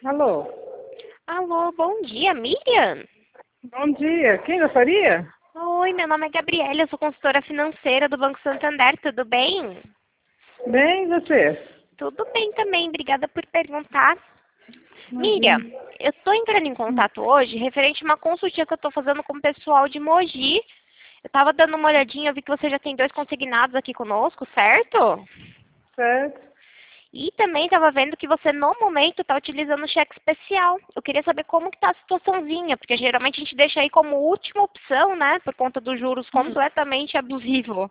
Alô, Alô, bom dia, Miriam. bom dia. Quem gostaria? Oi, meu nome é Gabriela, eu sou consultora financeira do Banco Santander, tudo bem? Bem, e você? Tudo bem também, obrigada por perguntar. Miriam, Imagina. eu estou entrando em contato hoje referente a uma consultinha que eu estou fazendo com o pessoal de Mogi. Eu estava dando uma olhadinha, eu vi que você já tem 2 consignados aqui conosco, certo? Certo. E também estava vendo que você, no momento, está utilizando o cheque especial. Eu queria saber como que está a situaçãozinha, porque geralmente a gente deixa aí como última opção, né? Por conta dos juros completamente abusivos.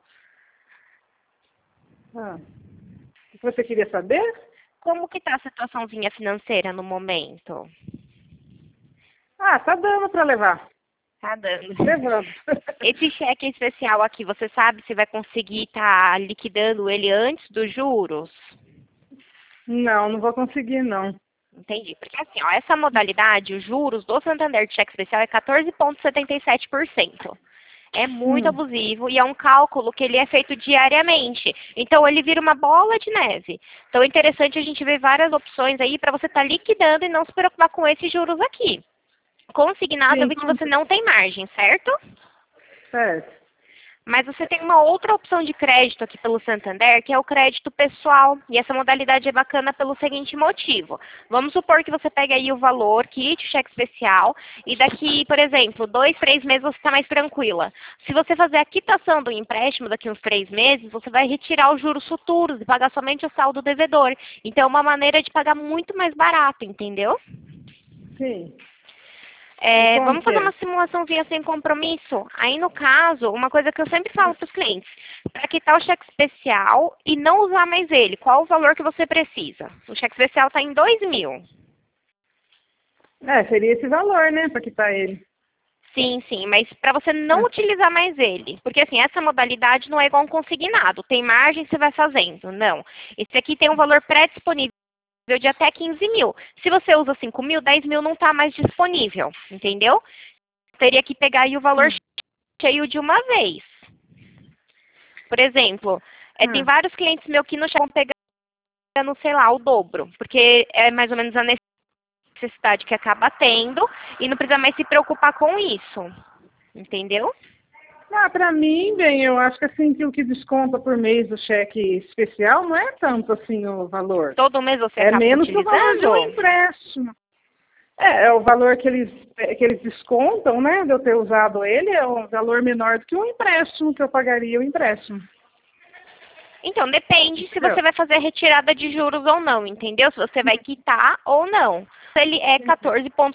Ah, o que você queria saber? Como que está a situaçãozinha financeira no momento? Ah, tá dando para levar. Tá dando. Levando. Esse cheque especial aqui, você sabe se vai conseguir estar liquidando ele antes dos juros? Não, não vou conseguir, não. Entendi. Porque assim, ó, essa modalidade, os juros do Santander de cheque especial é 14,77%. É muito Hum, abusivo e é um cálculo que ele é feito diariamente. Então, ele vira uma bola de neve. Então, é interessante a gente ver várias opções aí para você estar liquidando e não se preocupar com esses juros aqui. Consignado, eu sim, vi que você não tem margem, certo? certo. Mas você tem uma outra opção de crédito aqui pelo Santander, que é o crédito pessoal. E essa modalidade é bacana pelo seguinte motivo. Vamos supor que você pega aí o valor, kit, cheque especial, e daqui, por exemplo, 2, 3 meses você está mais tranquila. Se você fazer a quitação do empréstimo daqui uns 3 meses, você vai retirar os juros futuros e pagar somente o saldo devedor. Então é uma maneira de pagar muito mais barato, entendeu? Sim. E como Vamos que fazer é? uma simulaçãozinha sem compromisso? Aí, no caso, uma coisa que eu sempre falo para os clientes, para quitar o cheque especial e não usar mais ele, qual o valor que você precisa? O cheque especial está em 2.000. É, seria esse valor, né, para quitar ele. Sim, sim, mas para você não Ah, utilizar mais ele, porque assim, essa modalidade não é igual um consignado, tem margem, você vai fazendo, não. Esse aqui tem um valor pré-disponível de até 15.000. Se você usa 5.000, 10.000 não está mais disponível, entendeu? Teria que pegar aí o valor cheio de uma vez. Por exemplo, tem ah, vários clientes meus que não chegam pegando, sei lá, o dobro, porque é mais ou menos a necessidade que acaba tendo e não precisa mais se preocupar com isso. Entendeu? para mim, bem, eu acho que assim, que o que desconta por mês do cheque especial não é tanto assim o valor. Todo mês você É acaba menos que o valor de um utilizando? empréstimo. É o valor que eles descontam, né, de eu ter usado ele, é um valor menor do que um empréstimo, que eu pagaria o empréstimo. Então, depende se Entendeu? você vai fazer a retirada de juros ou não, entendeu? Se você vai quitar ou não. Ele é Sim,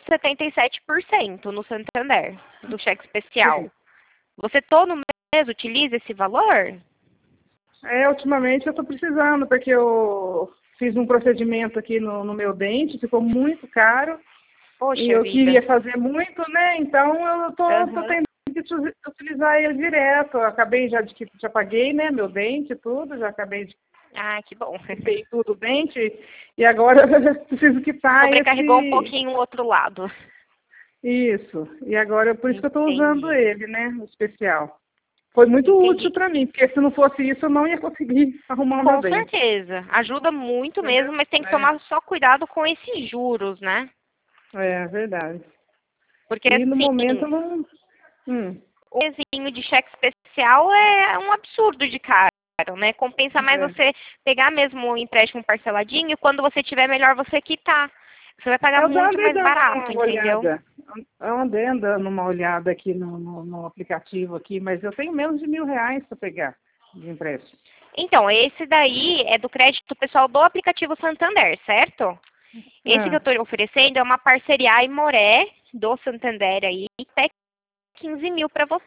14,77% no Santander, do cheque especial. sim. Você todo mês utiliza esse valor? Ultimamente eu estou precisando, porque eu fiz um procedimento aqui no meu dente, ficou muito caro, e Poxa eu vida. queria fazer muito, né? Então eu tô Aham. tendo que utilizar ele direto. Eu acabei já paguei, né, meu dente e tudo, já acabei de Ah, que bom. limpei tudo o dente, e agora eu preciso quitar Sobrecarregou um esse. pouquinho o outro lado. Isso. E agora, por isso que eu estou usando Entendi. ele, né? O especial. Foi muito útil Entendi. para mim, porque se não fosse isso, eu não ia conseguir arrumar o meu Com dente. certeza. Ajuda muito Entendeu? mesmo, mas tem que É, tomar só cuidado com esses juros, né? é verdade. Porque E no momento assim, eu não. Hum, o pezinho de cheque especial é um absurdo de caro, né? Compensa mais é. você pegar mesmo o empréstimo parceladinho e quando você tiver melhor você quitar. Você vai pagar Eu já muito andei mais dando barato, uma entendeu? olhada. Eu andei dando uma olhada aqui no aplicativo aqui, mas eu tenho menos de R$ 1.000 para pegar de empréstimo. Então, esse daí é do crédito pessoal do aplicativo Santander, certo? Esse que eu Ah, estou oferecendo é uma parceria Aimoré do Santander aí, até 15.000 para você,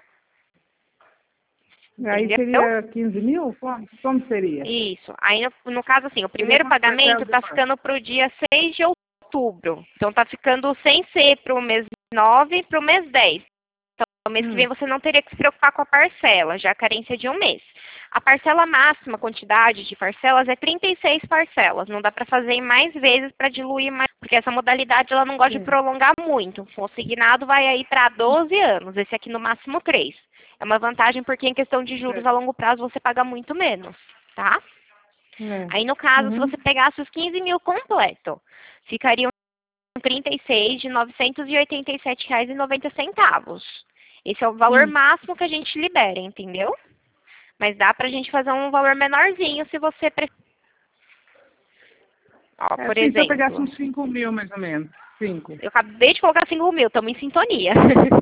aí entendeu? seria 15 mil? Como seria? Isso. Aí, no caso, assim, o Seria primeiro quantas pagamento parcelas de está quanto? ficando para o dia 6 de outubro. Então, está ficando sem ser para o mês 9 para o mês 10. Então, no mês que vem Hum, você não teria que se preocupar com a parcela, já a carência de um mês. A parcela máxima, quantidade de parcelas, é 36 parcelas. Não dá para fazer em mais vezes para diluir mais, porque essa modalidade ela não gosta de sim. prolongar muito. O consignado vai aí para 12 anos, esse aqui no máximo 3. É uma vantagem porque em questão de juros É. a longo prazo você paga muito menos, tá? É. Aí no caso, se Uhum. você pegasse os 15.000 completo, ficariam 36 de R$ 987,90. Esse é o valor máximo que a gente libera, entendeu? Mas dá pra gente fazer um valor menorzinho se você preferir. Ó, por Assim, se eu pegasse exemplo, uns 5 mil, mais ou menos. 5. eu acabei de colocar 5 mil, estamos em sintonia.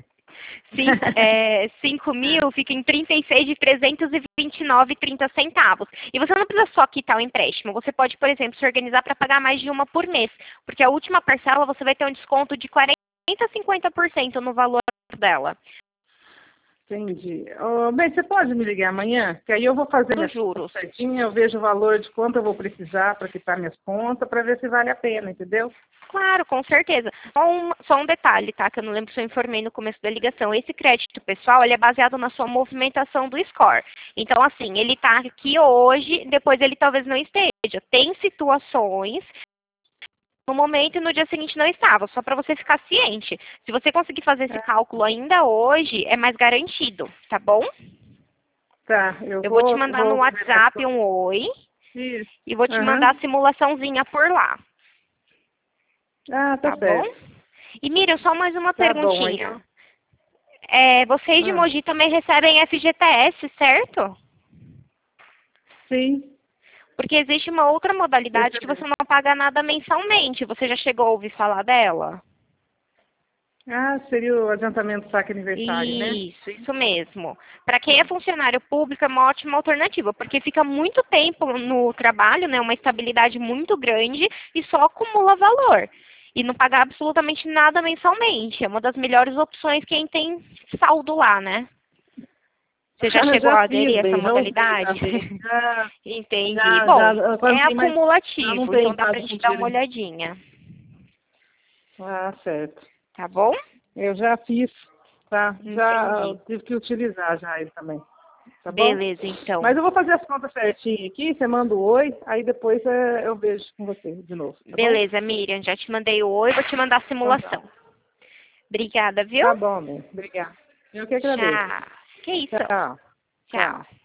5 mil fica em 36 de R$ 329,30. E você não precisa só quitar o empréstimo. Você pode, por exemplo, se organizar para pagar mais de uma por mês. Porque a última parcela você vai ter um desconto de 40% a 50% no valor dela. Entendi. Bem, você pode me ligar amanhã? Que aí eu vou fazer minhas Juros. contas certinho, eu vejo o valor de quanto eu vou precisar para quitar minhas contas, para ver se vale a pena, entendeu? Claro, com certeza. Só um detalhe, tá? Que eu não lembro se eu informei no começo da ligação. Esse crédito pessoal, ele é baseado na sua movimentação do score. Então, assim, ele tá aqui hoje, depois ele talvez não esteja. Tem situações no momento e no dia seguinte não estava, só para você ficar ciente. Se você conseguir fazer esse cálculo ainda hoje, é mais garantido, tá bom? Tá, Eu vou te mandar no WhatsApp um oi. Isso. E vou te mandar a simulaçãozinha por lá. Ah, tá certo. Bom? E Miriam, só mais uma Tá perguntinha. bom, Vocês de Mogi também recebem FGTS, certo? Sim. Porque existe uma outra modalidade que você não paga nada mensalmente. Você já chegou a ouvir falar dela? Ah, seria o adiantamento do saque aniversário, né? Isso mesmo. Para quem é funcionário público é uma ótima alternativa, porque fica muito tempo no trabalho, né, uma estabilidade muito grande e só acumula valor. E não pagar absolutamente nada mensalmente. É uma das melhores opções quem tem saldo lá, né? Você já chegou a aderir a essa modalidade? Entendi. Bom, é acumulativo, então dá pra gente dar uma olhadinha. Ah, certo. Tá bom? Eu já fiz, tá? Já Entendi. tive que utilizar já ele também. Tá bom? Beleza, então. Mas eu vou fazer as contas certinho aqui, você manda o oi, aí depois eu vejo com você de novo. Tá Beleza, Miriam, já te mandei o oi, vou te mandar a simulação. Obrigada, viu? Tá bom, bem. Obrigada. Eu que agradeço. Tchau. Que isso? Tchau. Tchau.